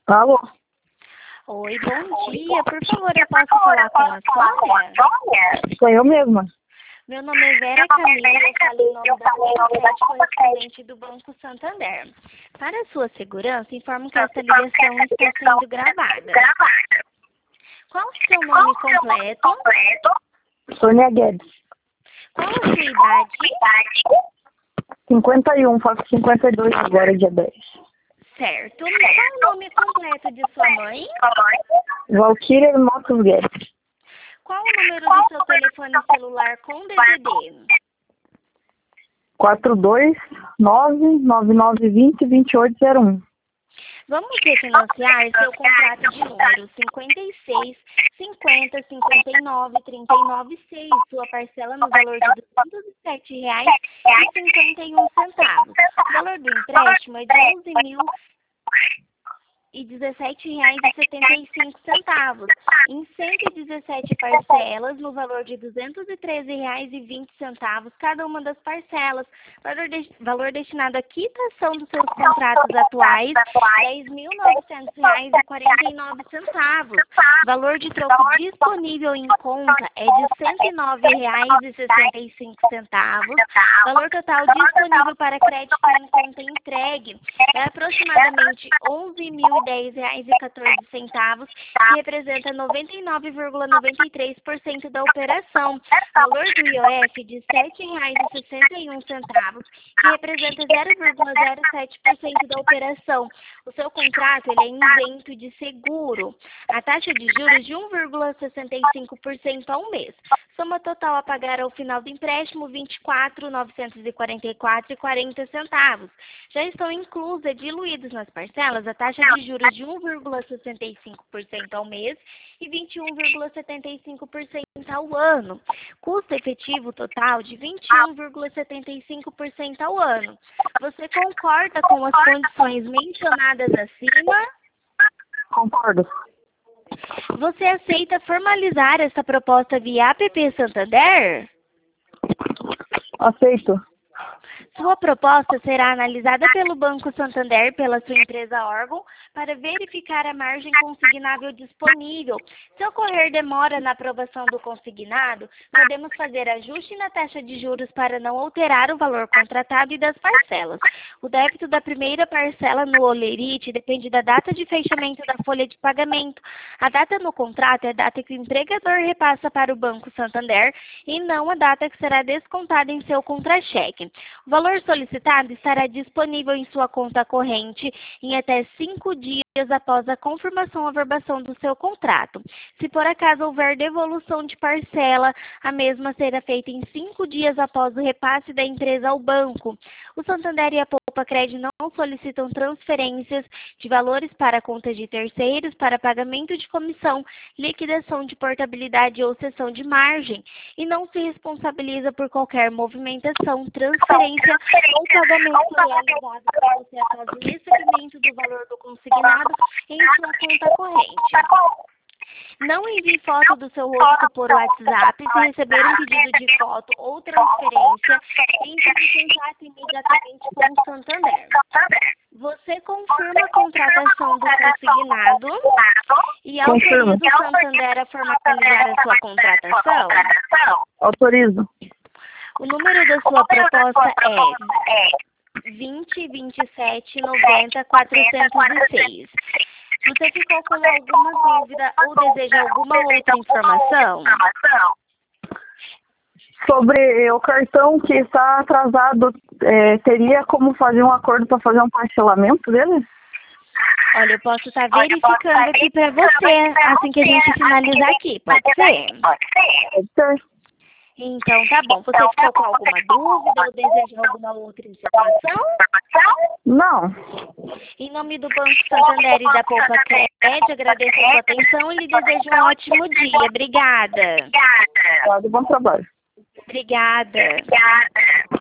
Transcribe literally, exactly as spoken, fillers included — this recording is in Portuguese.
Alô? Oi, bom dia. Por favor, eu posso falar com a Sônia? Sou eu mesma. Meu nome é Vera Camila, eu falo em nome da Corporate correspondente do Banco Santander. Para a sua segurança, informo que esta ligação está sendo gravada. Qual o seu nome completo? Sônia Guedes. Qual a sua idade? cinquenta e um, faço cinquenta e dois agora, dia dez. Certo. Qual o nome completo de sua mãe? Valquíria Motos Guedes. Qual o número do seu telefone celular com D D D? quatro dois nove nove nove dois zero dois oito zero um. Vamos refinanciar seu contrato de número cinquenta e seis, cinquenta, cinquenta e nove, trinta e nove, seis, sua parcela no valor de duzentos e sete reais e cinquenta e um centavos. O valor do empréstimo é de onze mil e dezessete reais e setenta e cinco centavos, em cento e dezessete parcelas no valor de duzentos e treze reais e vinte centavos cada uma das parcelas, valor, de, valor destinado à quitação dos seus contratos atuais, dez mil novecentos reais e quarenta e nove centavos. Valor de troco disponível em conta é de cento e nove reais e sessenta e cinco centavos. Valor total disponível para crédito em conta entregue é aproximadamente onze mil e dez reais e quatorze centavos, que representa noventa e nove vírgula noventa e três por cento da operação. Valor do I O F de sete reais e sessenta e um centavos, que representa zero vírgula zero sete por cento da operação. O seu contrato ele é isento de seguro. A taxa de juros de um vírgula sessenta e cinco por cento ao mês. Soma total a pagar ao final do empréstimo vinte e quatro mil novecentos e quarenta e quatro reais e quarenta centavos. Já estão inclusas, diluídos nas parcelas, a taxa de juros de um vírgula sessenta e cinco por cento ao mês e vinte e um vírgula setenta e cinco por cento ao ano. Custo efetivo total de vinte e um vírgula setenta e cinco por cento ao ano. Você concorda com as condições mencionadas acima? Concordo. Você aceita formalizar esta proposta via app Santander? Aceito. Sua proposta será analisada pelo Banco Santander, pela sua empresa órgão, para verificar a margem consignável disponível. Se ocorrer demora na aprovação do consignado, podemos fazer ajuste na taxa de juros para não alterar o valor contratado e das parcelas. O débito da primeira parcela no Olerite depende da data de fechamento da folha de pagamento. A data no contrato é a data que o empregador repassa para o Banco Santander e não a data que será descontada em seu contra-cheque. O valor solicitado estará disponível em sua conta corrente em até cinco dias após a confirmação ou averbação do seu contrato. Se por acaso houver devolução de parcela, a mesma será feita em cinco dias após o repasse da empresa ao banco. O Santander e a Poupa Crédito não solicitam transferências de valores para contas de terceiros para pagamento de comissão, liquidação de portabilidade ou cessão de margem e não se responsabiliza por qualquer movimentação, transferência ou pagamento realizado por você após o recebimento do valor do consignado em sua conta corrente. Não envie foto do seu rosto por WhatsApp. Se receber um pedido de foto ou transferência, entre em contato imediatamente com o Santander. Você confirma a contratação do consignado e autoriza o Santander a formalizar a sua contratação? Autorizo. O número da sua proposta é vinte, vinte e sete, noventa, quatrocentos e seis. Você ficou com alguma dúvida ou deseja alguma outra informação? Sobre o cartão que está atrasado, é, teria como fazer um acordo para fazer um parcelamento dele? Olha, eu posso estar verificando aqui para você, assim que a gente finalizar aqui, pode ser? Pode ser. Então, tá bom. Você ficou com alguma dúvida ou deseja alguma outra informação? Não. Em nome do Banco Santander e da Poupa Crédito, agradeço a sua atenção e lhe desejo um ótimo dia. Obrigada. Obrigada. Bom trabalho. Obrigada.